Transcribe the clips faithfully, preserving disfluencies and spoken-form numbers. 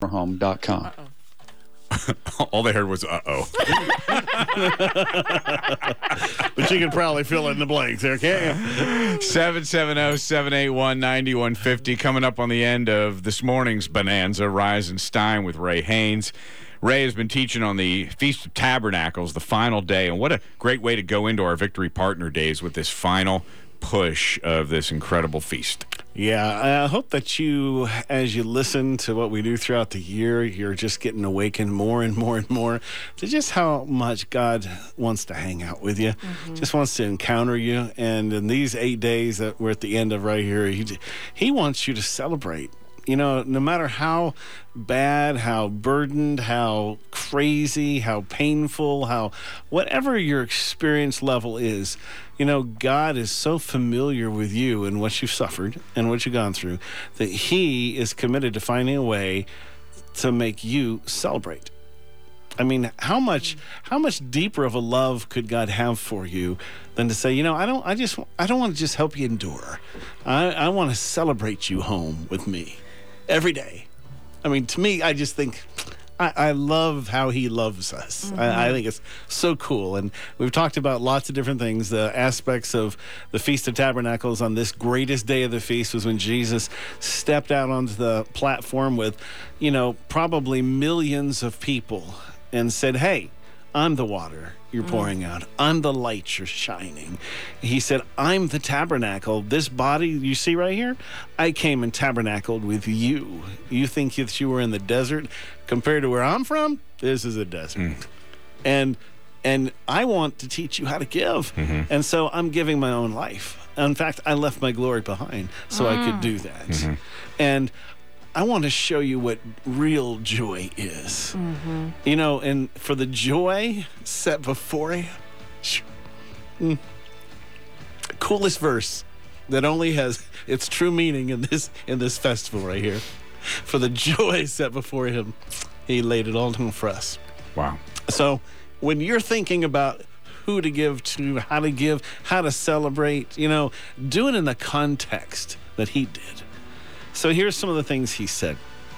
home dot com. Uh-oh. All they heard was uh-oh. But you can probably fill in the blanks there, can't you? seven seven zero, seven eight one, nine one five zero. Coming up on the end of this morning's Bonanza, Rise and Stein with Ray Haynes. Ray has been teaching on the Feast of Tabernacles, the final day, and what a great way to go into our Victory Partner Days with this final push of this incredible feast. Yeah, I hope that you, as you listen to what we do throughout the year, you're just getting awakened more and more and more to just how much God wants to hang out with you, mm-hmm. just wants to encounter you. And in these eight days that we're at the end of right here, he, he wants you to celebrate. You know, no matter how bad, how burdened, how crazy, how painful, how whatever your experience level is, you know, God is so familiar with you and what you've suffered and what you've gone through that he is committed to finding a way to make you celebrate. I mean, how much how much deeper of a love could God have for you than to say, you know, I don't I just I don't want to just help you endure. I, I want to celebrate you home with me every day. I mean, to me, I just think I, I love how he loves us. Mm-hmm. I, I think it's so cool. And we've talked about lots of different things. The aspects of the Feast of Tabernacles on this greatest day of the feast was when Jesus stepped out onto the platform with, you know, probably millions of people and said, hey, I'm the water you're pouring out. I'm the light you're shining. He said, I'm the tabernacle. This body you see right here, I came and tabernacled with you. You think that you were in the desert? Compared to where I'm from, this is a desert. Mm. And and I want to teach you how to give. Mm-hmm. And so I'm giving my own life. In fact, I left my glory behind so mm. I could do that. Mm-hmm. And I want to show you what real joy is. Mm-hmm. You know, and for the joy set before you, mm, coolest verse that only has its true meaning in this in this festival right here. For the joy set before him, he laid it all down for us. Wow. So when you're thinking about who to give to, how to give, how to celebrate, you know, do it in the context that he did. So here's some of the things he said.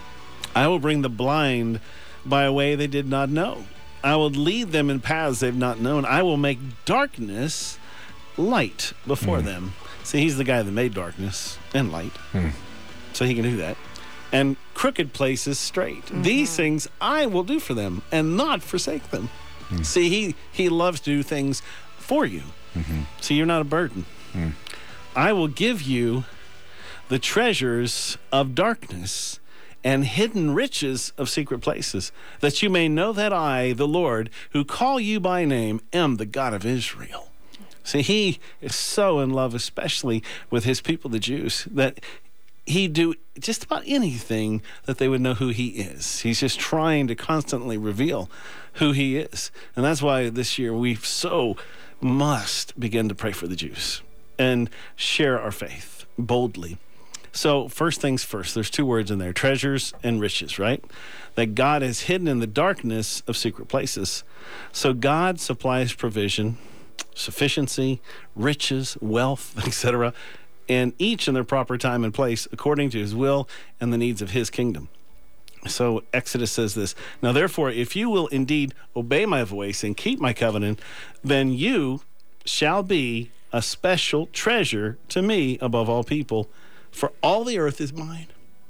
I will bring the blind by a way they did not know. I will lead them in paths they've not known. I will make darkness light before mm. them. See, he's the guy that made darkness and light. Mm. So he can do that. And crooked places straight. Mm-hmm. These things I will do for them and not forsake them. Mm. See, he, he loves to do things for you. Mm-hmm. So you're not a burden. Mm. I will give you the treasures of darkness and hidden riches of secret places, that you may know that I, the Lord, who call you by name, am the God of Israel. See, he is so in love, especially with his people, the Jews, that he'd do just about anything that they would know who he is. He's just trying to constantly reveal who he is. And that's why this year we so must begin to pray for the Jews and share our faith boldly. So first things first, there's two words in there, treasures and riches, right? That God is hidden in the darkness of secret places. So God supplies provision, sufficiency, riches, wealth, et cetera, and each in their proper time and place according to his will and the needs of his kingdom. So Exodus says this, now therefore, if you will indeed obey my voice and keep my covenant, then you shall be a special treasure to me above all people. For all the earth is mine.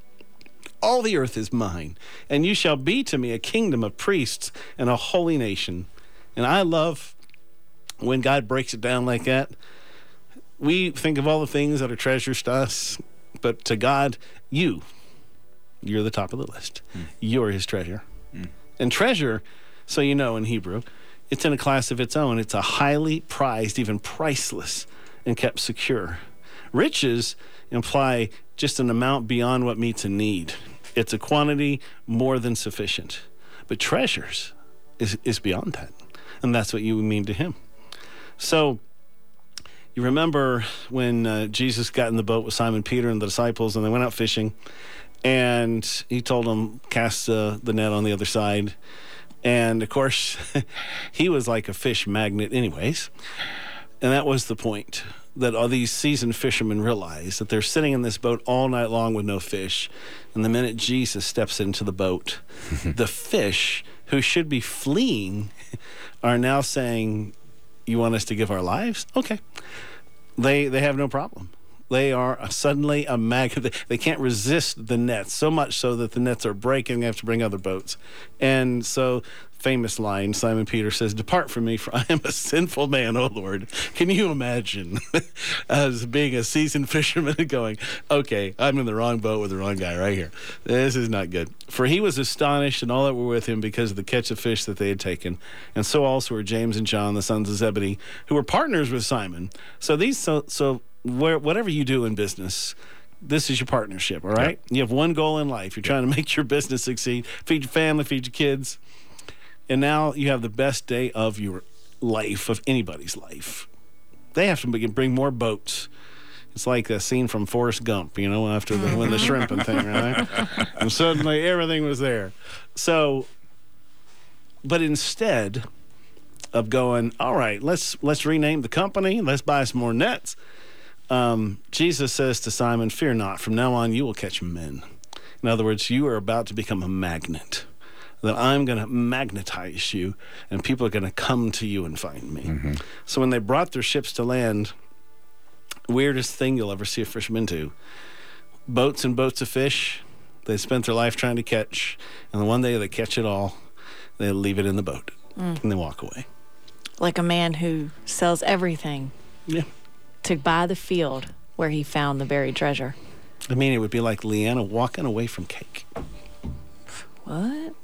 All the earth is mine. And you shall be to me a kingdom of priests and a holy nation. And I love when God breaks it down like that. We think of all the things that are treasures to us, but to God, you, you're the top of the list. Mm. You're his treasure. Mm. And treasure, so you know in Hebrew, it's in a class of its own. It's a highly prized, even priceless, and kept secure. Riches imply just an amount beyond what meets a need. It's a quantity more than sufficient. But treasures is, is beyond that. And that's what you mean to him. So you remember when uh, Jesus got in the boat with Simon Peter and the disciples, and they went out fishing, and he told them, cast uh, the net on the other side. And, of course, he was like a fish magnet anyways. And that was the point. that all these seasoned fishermen realize that they're sitting in this boat all night long with no fish. And the minute Jesus steps into the boat, the fish who should be fleeing are now saying, you want us to give our lives? Okay. They they have no problem. They are suddenly a magnet. They can't resist the nets, so much so that the nets are breaking. They have to bring other boats. And so, famous line, Simon Peter says, depart from me, for I am a sinful man, O Lord. Can you imagine as being a seasoned fisherman going, okay, I'm in the wrong boat with the wrong guy right here. This is not good. For he was astonished and all that were with him because of the catch of fish that they had taken. And so also were James and John, the sons of Zebedee, who were partners with Simon. So these, so, so where, whatever you do in business, this is your partnership, all right? Yeah. You have one goal in life. You're trying to make your business succeed, feed your family, feed your kids. And now you have the best day of your life, of anybody's life. They have to bring more boats. It's like a scene from Forrest Gump, you know, after the, when the shrimping thing, right? And suddenly everything was there. So, but instead of going, all right, let's let's rename the company, let's buy some more nets, um, Jesus says to Simon, fear not, from now on you will catch men. In other words, you are about to become a magnet. That I'm going to magnetize you, and people are going to come to you and find me. Mm-hmm. So when they brought their ships to land, weirdest thing you'll ever see a fisherman do. Boats and boats of fish they spent their life trying to catch, and the one day they catch it all, they leave it in the boat, mm. and they walk away. Like a man who sells everything yeah. to buy the field where he found the buried treasure. I mean, it would be like Leanna walking away from cake. What?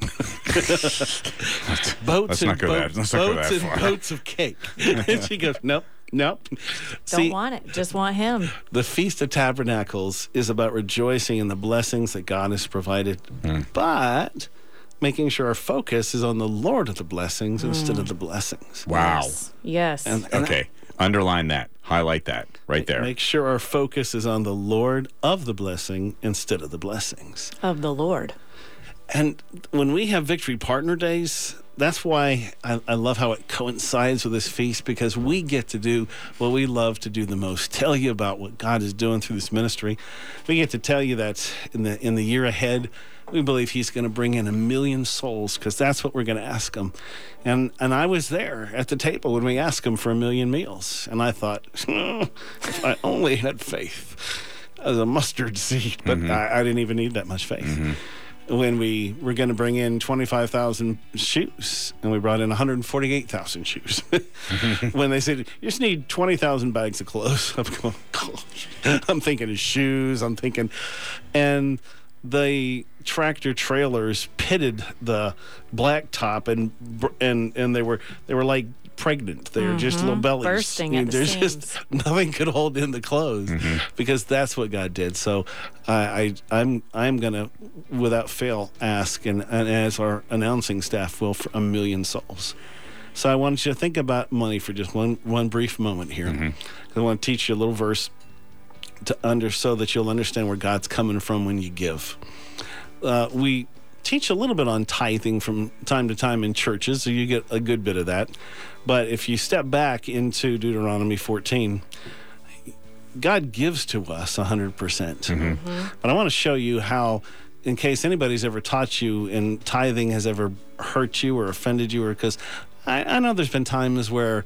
boats Let's and not go boat, that. Let's not go boats that and far. boats of cake. And she goes, nope, nope. Don't See, want it. Just want him. The Feast of Tabernacles is about rejoicing in the blessings that God has provided, mm. but making sure our focus is on the Lord of the blessings mm. instead of the blessings. Wow. Yes. yes. And, and okay. That, Underline that. Highlight that right there. Make sure our focus is on the Lord of the blessing instead of the blessings. Of the Lord. And when we have Victory Partner Days, that's why I, I love how it coincides with this feast, because we get to do what we love to do the most, tell you about what God is doing through this ministry. We get to tell you that in the in the year ahead, we believe he's going to bring in a million souls, because that's what we're going to ask him. And and I was there at the table when we asked him for a million meals. And I thought, oh, if I only had faith as a mustard seed. But mm-hmm. I, I didn't even need that much faith. Mm-hmm. When we were going to bring in twenty-five thousand shoes, and we brought in one hundred forty-eight thousand shoes. When they said, you just need twenty thousand bags of clothes, I'm going, gosh. I'm thinking of shoes, I'm thinking, and the tractor trailers pitted the blacktop, and and and they were they were like pregnant. They were mm-hmm. just little bellies. Bursting at the There's seams. just nothing could hold in the clothes mm-hmm. because that's what God did. So I, I I'm I'm gonna without fail ask, and, and as our announcing staff will, for a million souls. So I want you to think about money for just one one brief moment here. Mm-hmm. I want to teach you a little verse to under so that you'll understand where God's coming from when you give. Uh, we teach a little bit on tithing from time to time in churches, so you get a good bit of that. But if you step back into Deuteronomy fourteen, God gives to us one hundred percent. Mm-hmm. Mm-hmm. But I want to show you how, in case anybody's ever taught you and tithing has ever hurt you or offended you, or because I, I know there's been times where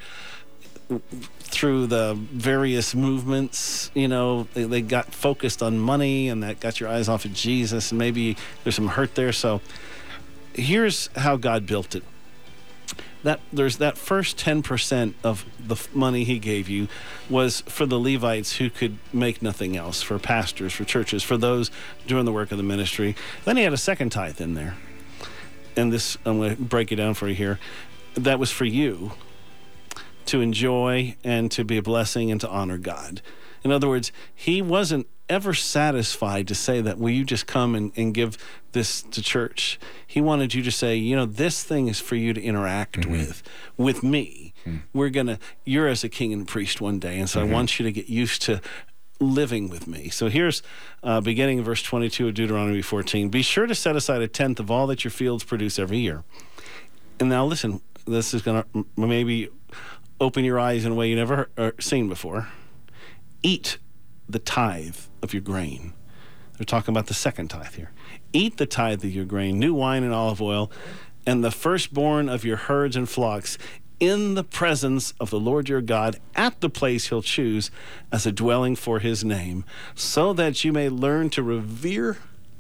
through the various movements, you know, they, they got focused on money, and that got your eyes off of Jesus, and maybe there's some hurt there. So here's how God built it. That there's that first ten percent of the money he gave you was for the Levites who could make nothing else, for pastors, for churches, for those doing the work of the ministry. Then he had a second tithe in there. And this, I'm going to break it down for you here. That was for you to enjoy and to be a blessing and to honor God. In other words, he wasn't ever satisfied to say that, will you just come and, and give this to church? He wanted you to say, you know, this thing is for you to interact mm-hmm. with, with me. Mm-hmm. We're going to, you're as a king and priest one day. And so mm-hmm. I want you to get used to living with me. So here's uh, beginning in verse twenty-two of Deuteronomy fourteen. Be sure to set aside a tenth of all that your fields produce every year. And now listen, this is going to maybe open your eyes in a way you never heard, seen before. eat the tithe of your grain. They're talking about the second tithe here. Eat the tithe of your grain, new wine and olive oil, and the firstborn of your herds and flocks, in the presence of the Lord your God at the place he'll choose as a dwelling for his name, so that you may learn to revere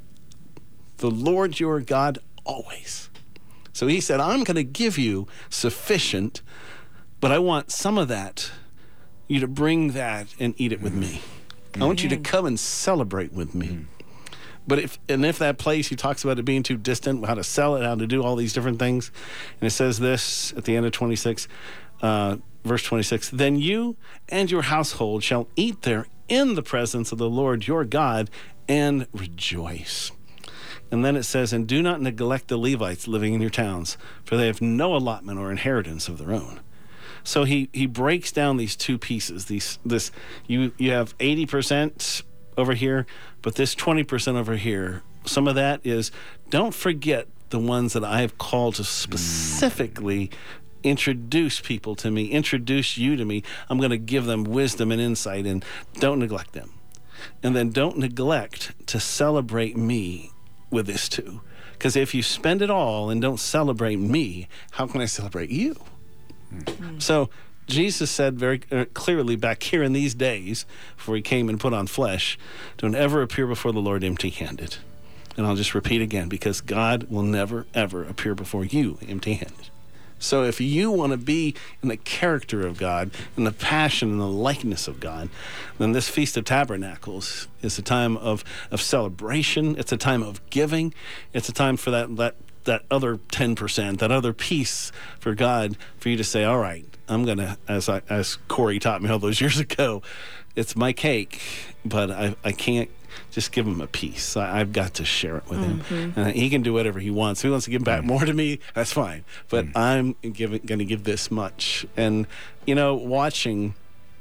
the Lord your God always. So he said, I'm going to give you sufficient, but I want some of that, you to bring that and eat it with me. I want you to come and celebrate with me. But if, and if that place, he talks about it being too distant, how to sell it, how to do all these different things. And it says this at the end of twenty-six, uh, verse twenty-six, then you and your household shall eat there in the presence of the Lord your God and rejoice. And then it says, and do not neglect the Levites living in your towns, for they have no allotment or inheritance of their own. So he, he breaks down these two pieces. These this you you have eighty percent over here, but this twenty percent over here, some of that is, don't forget the ones that I have called to specifically introduce people to me, introduce you to me. I'm going to give them wisdom and insight, and don't neglect them. And then don't neglect to celebrate me with this too. Because if you spend it all and don't celebrate me, how can I celebrate you? Mm-hmm. So Jesus said very clearly back here in these days, before he came and put on flesh, don't ever appear before the Lord empty-handed. And I'll just repeat again, because God will never, ever appear before you empty-handed. So if you want to be in the character of God, in the passion and the likeness of God, then this Feast of Tabernacles is a time of, of celebration. It's a time of giving. It's a time for that, that, that other ten percent, that other piece for God, for you to say, all right, I'm going to, as I, as Corey taught me all those years ago, it's my cake, but I, I can't just give him a piece. I, I've got to share it with mm-hmm. him. And he can do whatever he wants. If he wants to give back more to me, that's fine. But mm. I'm going to give this much. And, you know, watching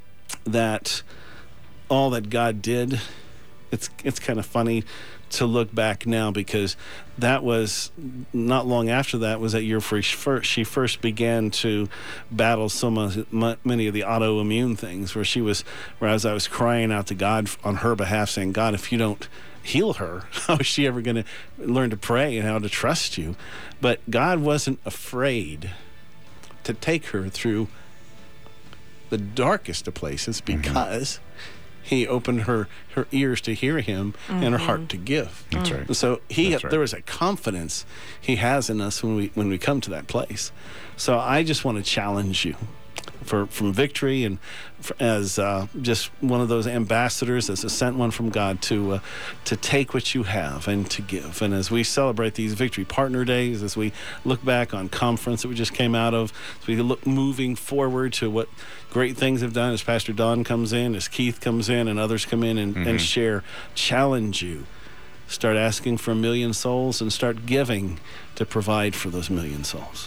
that, all that God did, it's it's kind of funny to look back now, because that was not long after that was that year where she first, she first began to battle so much, many of the autoimmune things, where she was, whereas I was crying out to God on her behalf, saying, God, if you don't heal her, how is she ever going to learn to pray and how to trust you? But God wasn't afraid to take her through the darkest of places, because mm-hmm. he opened her, her ears to hear him mm-hmm. and her heart to give. That's right. So he That's right. there is a confidence he has in us when we when we come to that place. So I just want to challenge you for from Victory, and for, as uh, just one of those ambassadors, as a sent one from God, to uh, to take what you have and to give. And as we celebrate these Victory Partner Days, as we look back on conference that we just came out of, as we look moving forward to what great things have done, as Pastor Don comes in, as Keith comes in, and others come in and, mm-hmm. and share, challenge you. Start asking for a million souls and start giving to provide for those million souls.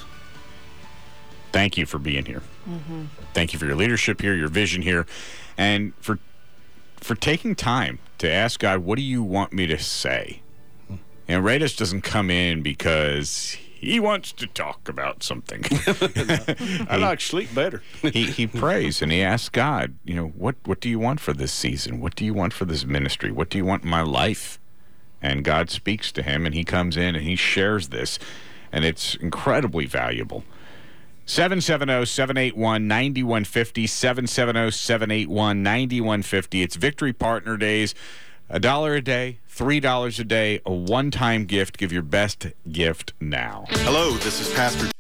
Thank you for being here. Mm-hmm. Thank you for your leadership here, your vision here, and for for taking time to ask God, what do you want me to say? And Ray just doesn't come in because he wants to talk about something. I like sleep better. he he prays and he asks God, you know, what what do you want for this season? What do you want for this ministry? What do you want in my life? And God speaks to him, and he comes in and he shares this, and it's incredibly valuable. seven seven zero, seven eight one, nine one five zero, seven seven zero, seven eight one, nine one five zero. It's Victory Partner Days. A dollar a day, three dollars a day, a one-time gift. Give your best gift now. Hello, this is Pastor